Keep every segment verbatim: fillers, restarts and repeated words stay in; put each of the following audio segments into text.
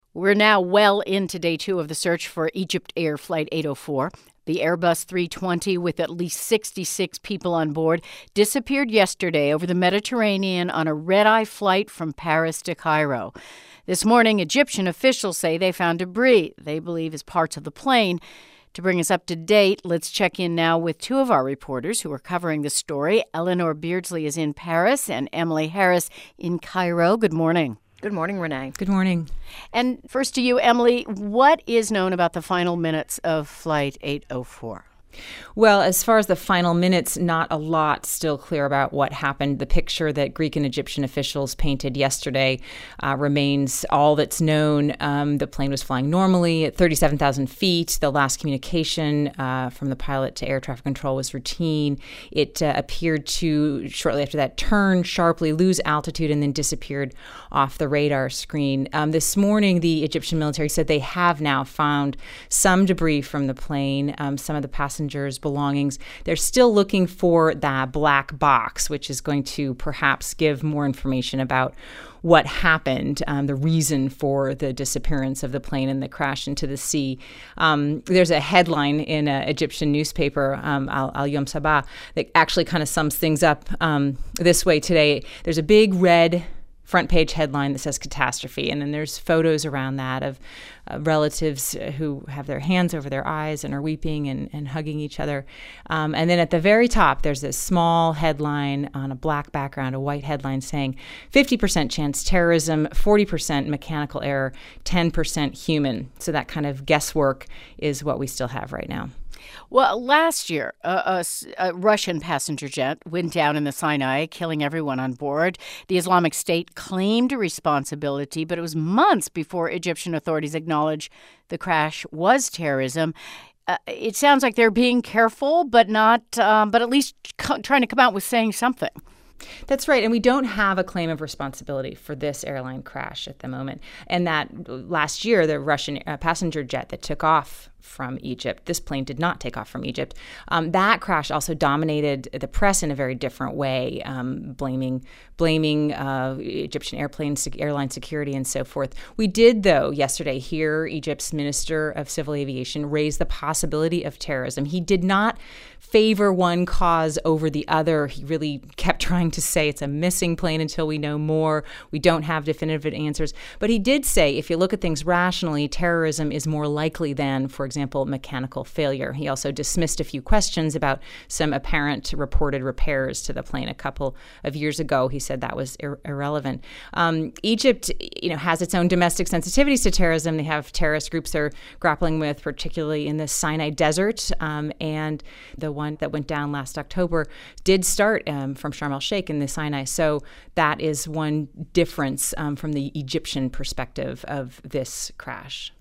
We're now well into day two of the search for Egypt Air Flight eight oh four. The Airbus three twenty, with at least sixty-six people on board, disappeared yesterday over the Mediterranean on a red-eye flight from Paris to Cairo. This morning, Egyptian officials say they found debris they believe is parts of the plane. To bring us up to date, let's check in now with two of our reporters who are covering the story. Eleanor Beardsley is in Paris and Emily Harris in Cairo. Good morning. Good morning, Renee. Good morning. And first to you, Emily, what is known about the final minutes of Flight eight oh four? Well, as far as the final minutes, not a lot still clear about what happened. The picture that Greek and Egyptian officials painted yesterday uh, remains all that's known. Um, the plane was flying normally at thirty-seven thousand feet. The last communication uh, from the pilot to air traffic control was routine. It uh, appeared to, shortly after that, turn sharply, lose altitude, and then disappeared off the radar screen. Um, this morning, the Egyptian military said they have now found some debris from the plane, um, some of the passengers Passengers' belongings. They're still looking for that black box, which is going to perhaps give more information about what happened, um, the reason for the disappearance of the plane and the crash into the sea. Um, there's a headline in an Egyptian newspaper, um, Al, Al Yom Sabah, that actually kind of sums things up um, this way today. There's a big red front page headline that says catastrophe, and then there's photos around that of uh, relatives who have their hands over their eyes and are weeping and, and hugging each other. Um, and then at the very top, there's this small headline on a black background, a white headline saying fifty percent chance terrorism, forty percent mechanical error, ten percent human. So that kind of guesswork is what we still have right now. Well, last year, a, a, a Russian passenger jet went down in the Sinai, killing everyone on board. The Islamic State claimed responsibility, but it was months before Egyptian authorities acknowledged the crash was terrorism. Uh, it sounds like they're being careful, but not, um, but at least co- trying to come out with saying something. That's right. And we don't have a claim of responsibility for this airline crash at the moment. And that last year, the Russian uh, passenger jet that took off from Egypt, this plane did not take off from Egypt. Um, that crash also dominated the press in a very different way, um, blaming blaming uh, Egyptian airplane airline security and so forth. We did, though, yesterday hear Egypt's Minister of Civil Aviation raise the possibility of terrorism. He did not favor one cause over the other. He really kept trying to say it's a missing plane until we know more. We don't have definitive answers. But he did say, if you look at things rationally, terrorism is more likely than, for example, mechanical failure. He also dismissed a few questions about some apparent reported repairs to the plane a couple of years ago. He said that was ir- irrelevant. Um, Egypt, you know, has its own domestic sensitivities to terrorism. They have terrorist groups they're grappling with, particularly in the Sinai Desert, um, and the one that went down last October did start um, from Sharm el-Sheikh in the Sinai. So that is one difference um, from the Egyptian perspective of this crash.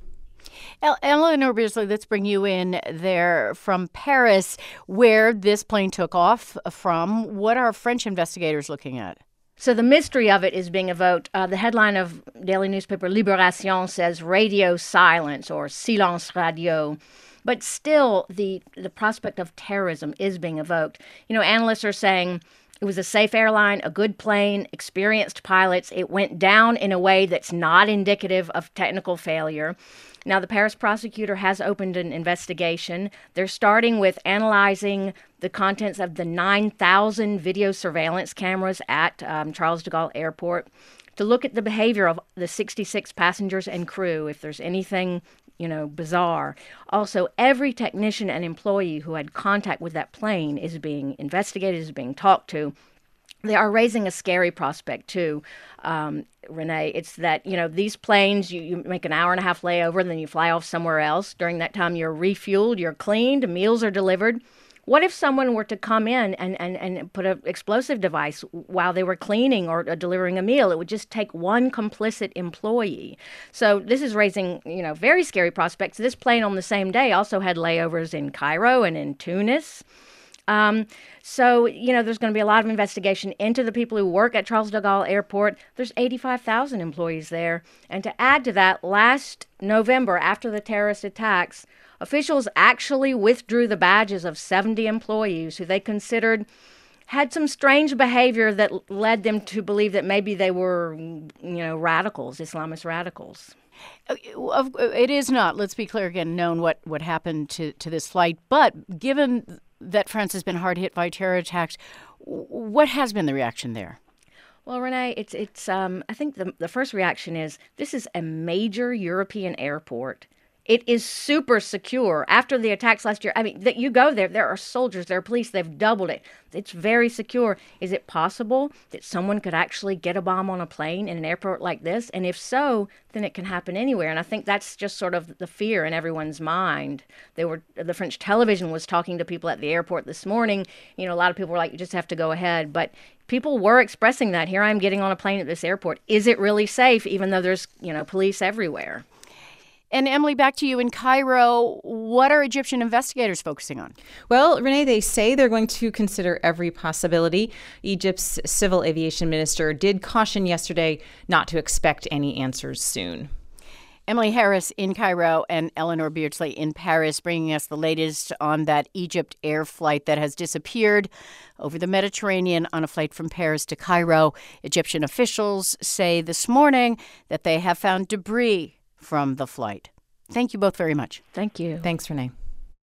Eleanor Beardsley, let's bring you in there from Paris, where this plane took off from. What are French investigators looking at? So the mystery of it is being evoked. Uh, the headline of daily newspaper Libération says radio silence or silence radio. But still, the, the prospect of terrorism is being evoked. You know, analysts are saying it was a safe airline, a good plane, experienced pilots. It went down in a way that's not indicative of technical failure. Now, the Paris prosecutor has opened an investigation. They're starting with analyzing the contents of the nine thousand video surveillance cameras at um, Charles de Gaulle Airport to look at the behavior of the sixty-six passengers and crew, if there's anything, you know, bizarre. Also, every technician and employee who had contact with that plane is being investigated, is being talked to. They are raising a scary prospect, too, um, Renee. It's that, you know, these planes, you, you make an hour and a half layover, and then you fly off somewhere else. During that time, you're refueled, you're cleaned, meals are delivered. What if someone were to come in and, and, and put an explosive device while they were cleaning or uh, delivering a meal? It would just take one complicit employee. So this is raising, you know, very scary prospects. This plane on the same day also had layovers in Cairo and in Tunis. Um, so, you know, there's going to be a lot of investigation into the people who work at Charles de Gaulle Airport. There's eighty-five thousand employees there. And to add to that, last November, after the terrorist attacks, officials actually withdrew the badges of seventy employees who they considered had some strange behavior that led them to believe that maybe they were, you know, radicals, Islamist radicals. It is not, let's be clear again, known what, what happened to, to this flight. But given that France has been hard hit by terror attacks, what has been the reaction there? Well, Renee, it's it's. Um, I think the the first reaction is this is a major European airport. It is super secure. After the attacks last year, I mean, that you go there, there are soldiers, there are police, they've doubled it. It's very secure. Is it possible that someone could actually get a bomb on a plane in an airport like this? And if so, then it can happen anywhere. And I think that's just sort of the fear in everyone's mind. They were the French television was talking to people at the airport this morning. You know, a lot of people were like, you just have to go ahead. But people were expressing that. Here I am getting on a plane at this airport. Is it really safe, even though there's, you know, police everywhere? And Emily, back to you in Cairo. What are Egyptian investigators focusing on? Well, Renee, they say they're going to consider every possibility. Egypt's civil aviation minister did caution yesterday not to expect any answers soon. Emily Harris in Cairo and Eleanor Beardsley in Paris, bringing us the latest on that Egypt Air flight that has disappeared over the Mediterranean on a flight from Paris to Cairo. Egyptian officials say this morning that they have found debris from the flight. Thank you both very much. Thank you. Thanks, Renee.